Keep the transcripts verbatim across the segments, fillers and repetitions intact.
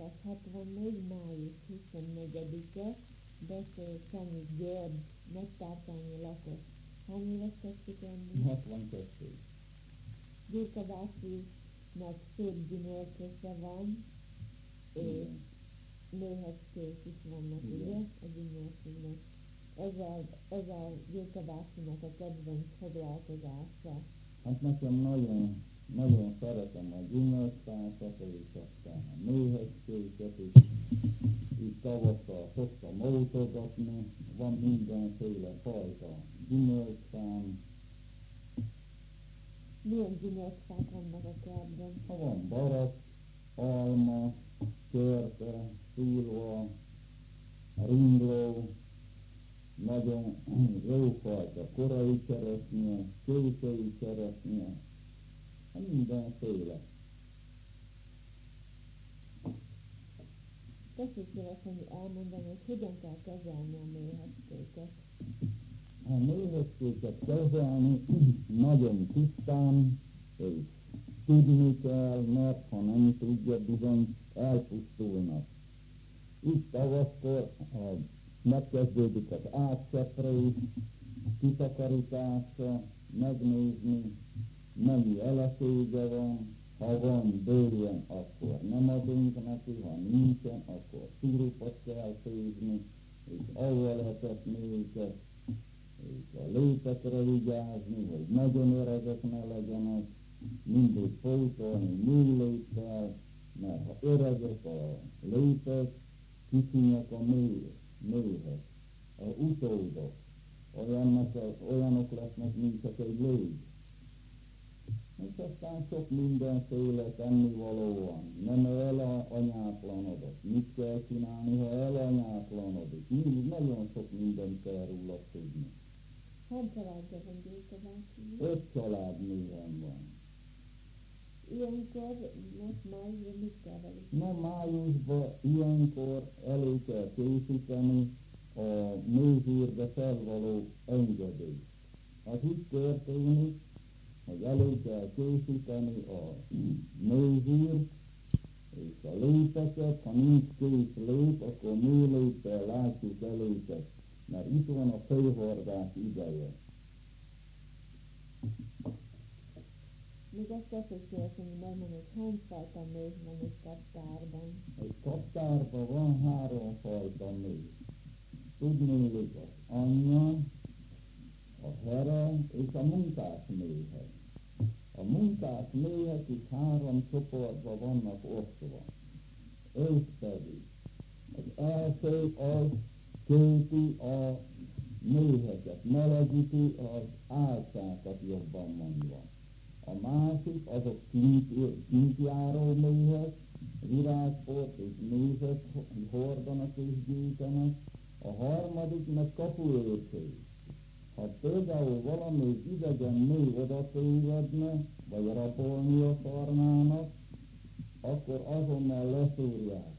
ezernyolcszázhatvannégy. május huszonnegyedike beszél Sanyi György, Nagytárkányi lakos. Hány éves tetszik lenni? hatvankettő. Gyurka bácsinak szép gyümölcsöse van, és méheckék is vannak, ugye? A gyümölcsöknek. Ez a, ez a Gyurka bácsinak a kedvenc foglalkozása. Hát nekem nagyon, nagyon szeretem a gyümölcsfákat, és aztán a méheckéket is. Itt tavasszal szoktam autózatni, van mindenféle fajta gyümölcsfám. Milyen gyümölcsfák vannak a kertben? Ha van barat, alma, körte, szilva, ringló, nagyon jófajta korai cseresznye, késői cseresznye, mindenféle. Tessék szívesen elmondani, hogy hogyan kell kezelni a méheckéket. A méheckéket kezelni nagyon tisztán, és tudni kell, mert ha nem tudja, bizony elpusztulnak. Itt tavasszor megkezdődik az átszeprés, kitakarítása, megnézni, mennyi elesége van, ha van bőven, akkor nem adunk neki, ha nincsen, akkor szirupot kell főzni, és avval etetni őket, és a lépekre vigyázni, hogy nagyon öregek ne legyenek, mindig pótolni mélékkel, mert ha öregek a lépek, kicsinyek a méh, méhek, a utódok, olyanok, olyanok lesznek, mint csak egy lég. És aztán sok mindenféle tennivaló van. Nem elanyátlanodik. Mit kell csinálni, ha elanyátlanodik? Mindig nagyon sok mindent kell róla tudni. Hány családja van Gyurka bácsi? Öt család néven van. Ilyenkor, most májusban mit kell velük? Na, májusban ilyenkor elő kell készíteni a méhűrbe felvaló engedélyt. Az úgy történik, hogy elő kell készíteni a méhűrt és a lépeket. Ha nincs kész lép, akkor méléppel látjuk el őket, mert itt van a főhordás ideje. Még azt tessék szívesen megmondani, hogy hány fajta méh van egy kaptárban? Egy kaptárban van három fajta méh. Tudnélik az anyja, a here és a munkás méhek. A munkás méhek is három csoportban vannak osztva. És pedig az első az köti a méheket, melegíti az álcákat, jobban mondva. A másik azok kint, kintjáró méhek, virágport és mézet hordanak és gyűjtenek. A harmadik meg kapuőrség. Ha például valami idegen méh oda tévedne, vagy rabolni akarnának, akkor azonnal leszúrják.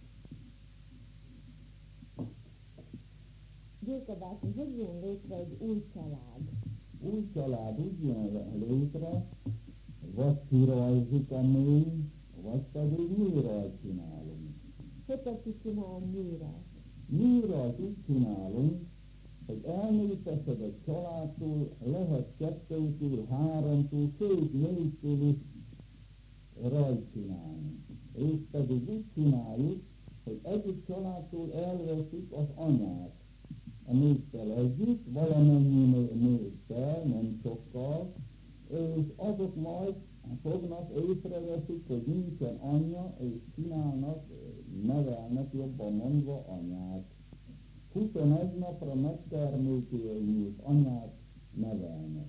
Gyurka bácsi, hogy jön létre egy új család? Új család úgy jön létre, vagy kirajzik a méh, vagy pedig műrajt csinálunk. Hogy tetszik csinálni műrajt? Műrajt úgy csinálunk, hogy elnépeszed egy családtól, lehet kettőtől, háromtól, sőt négytől is rajt csinálni. És pedig úgy csináljuk, hogy egyik családtól elveszik az anyát. A néptel együtt, valamennyi néptel, nem sokkal, és azok majd fognak, észreveszik, hogy nincsen anyja, és csinálnak, nevelnek jobban mondva anyát. huszonegy napra megtermékenyült anyát nevelnek.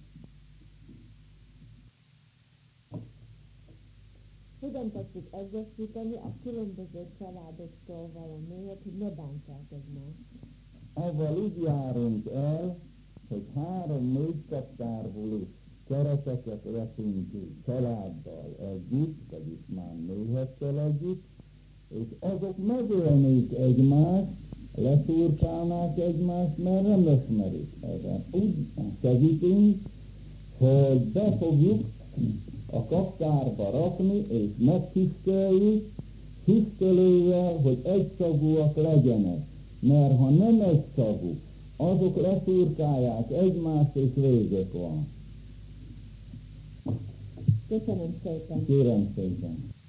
Hogyan tetszik egyesíteni a különböző családoktól való méhet, hogy ne bántsák egymást? Avval úgy járunk el, hogy három-négy kaptárból is kereteket veszünk ki családdal együtt, vagyis már méhekkel együtt, és azok megölnék egymást, leszurkálnák egymást, mert nem ismerik ezen. Úgy segítünk, hogy be fogjuk a kaptárba rakni, és megtiszteljük, tisztelővel, hogy egyszagúak legyenek, mert ha nem egyszagú, azok leszurkálják egymást, és végök van. Köszönöm szépen. Kérem szépen.